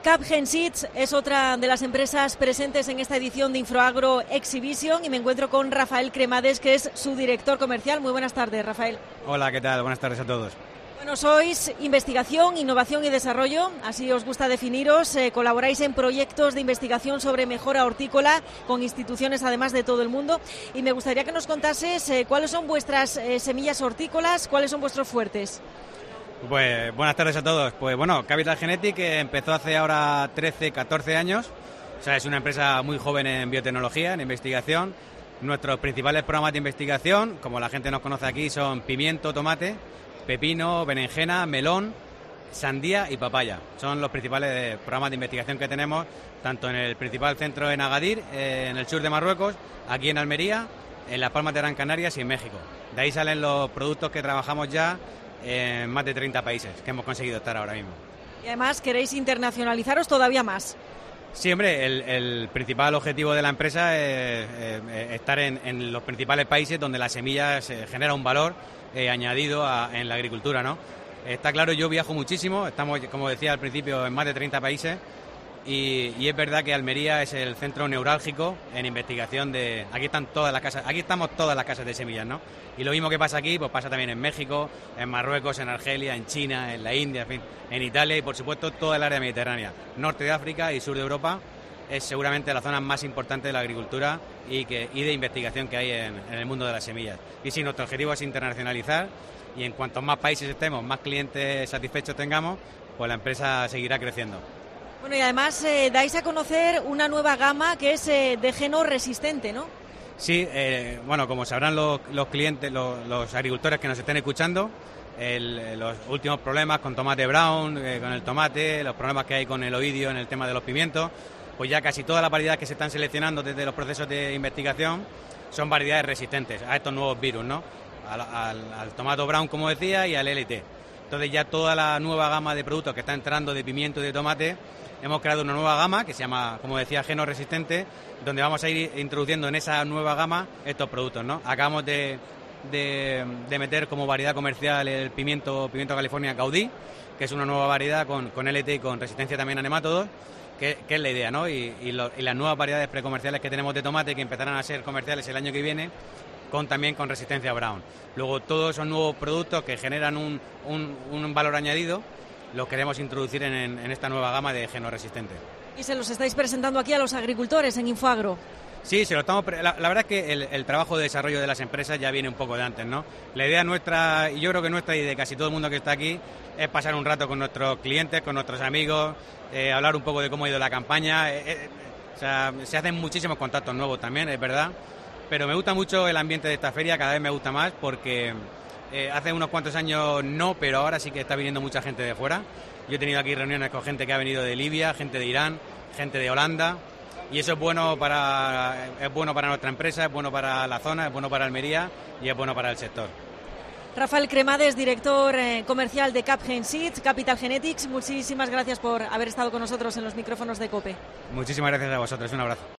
Capgen Seeds es otra de las empresas presentes en esta edición de Infoagro Exhibition y me encuentro con Rafael Cremades, que es su director comercial. Muy buenas tardes, Rafael. Hola, ¿qué tal? Buenas tardes a todos. Bueno, sois investigación, innovación y desarrollo, así os gusta definiros. Colaboráis en proyectos de investigación sobre mejora hortícola con instituciones además de todo el mundo. Y me gustaría que nos contases cuáles son vuestras semillas hortícolas, cuáles son vuestros fuertes. Pues buenas tardes a todos. Pues bueno, Capital Genetic empezó hace ahora 13, 14 años. O sea, es una empresa muy joven en biotecnología, en investigación. Nuestros principales programas de investigación, como la gente nos conoce aquí, son pimiento, tomate, pepino, berenjena, melón, sandía y papaya. Son los principales programas de investigación que tenemos, tanto en el principal centro en Agadir, en el sur de Marruecos, aquí en Almería, en Las Palmas de Gran Canaria y en México. De ahí salen los productos que trabajamos ya en más de 30 países que hemos conseguido estar ahora mismo. Y además queréis internacionalizaros todavía más. Sí, hombre, el principal objetivo de la empresa es estar en los principales países donde la semilla genera un valor añadido en la agricultura, ¿no? Está claro, yo viajo muchísimo, estamos, como decía al principio, en más de 30 países y es verdad que Almería es el centro neurálgico en investigación de... Aquí estamos todas las casas de semillas, ¿no? Y lo mismo que pasa aquí, pues pasa también en México, en Marruecos, en Argelia, en China, en la India, en fin, en Italia y por supuesto toda el área mediterránea. Norte de África y sur de Europa es seguramente la zona más importante de la agricultura y de investigación que hay en el mundo de las semillas. Y sí, nuestro objetivo es internacionalizar y en cuantos más países estemos, más clientes satisfechos tengamos, pues la empresa seguirá creciendo. Bueno, y además dais a conocer una nueva gama que es de geno resistente, ¿no? Sí, bueno, como sabrán los clientes, los agricultores que nos estén escuchando, los últimos problemas con tomate brown, con el tomate, los problemas que hay con el oidio en el tema de los pimientos, pues ya casi todas las variedades que se están seleccionando desde los procesos de investigación son variedades resistentes a estos nuevos virus, ¿no? Al tomate brown, como decía, y al LT. Entonces ya toda la nueva gama de productos que está entrando de pimiento y de tomate, hemos creado una nueva gama que se llama, como decía, geno resistente, donde vamos a ir introduciendo en esa nueva gama estos productos, ¿no? Acabamos de meter como variedad comercial el pimiento California Gaudí, que es una nueva variedad con LT y con resistencia también a nemátodos, que es la idea, ¿no? Y las nuevas variedades precomerciales que tenemos de tomate, que empezarán a ser comerciales el año que viene, también con resistencia a brown. Luego todos esos nuevos productos que generan un valor añadido los queremos introducir en esta nueva gama de geno resistente. ¿Y se los estáis presentando aquí a los agricultores en Infoagro? Sí, se lo estamos. La verdad es que el trabajo de desarrollo de las empresas ya viene un poco de antes, ¿no? La idea nuestra, y yo creo que nuestra y de casi todo el mundo que está aquí, es pasar un rato con nuestros clientes, con nuestros amigos, hablar un poco de cómo ha ido la campaña. O sea, se hacen muchísimos contactos nuevos también, es verdad, pero me gusta mucho el ambiente de esta feria, cada vez me gusta más porque hace unos cuantos años no, pero ahora sí que está viniendo mucha gente de fuera. Yo he tenido aquí reuniones con gente que ha venido de Libia, gente de Irán, gente de Holanda, y eso es bueno para nuestra empresa, es bueno para la zona, es bueno para Almería y es bueno para el sector. Rafael Cremades, director comercial de Capgen Seeds, Capital Genetics, muchísimas gracias por haber estado con nosotros en los micrófonos de COPE. Muchísimas gracias a vosotros, un abrazo.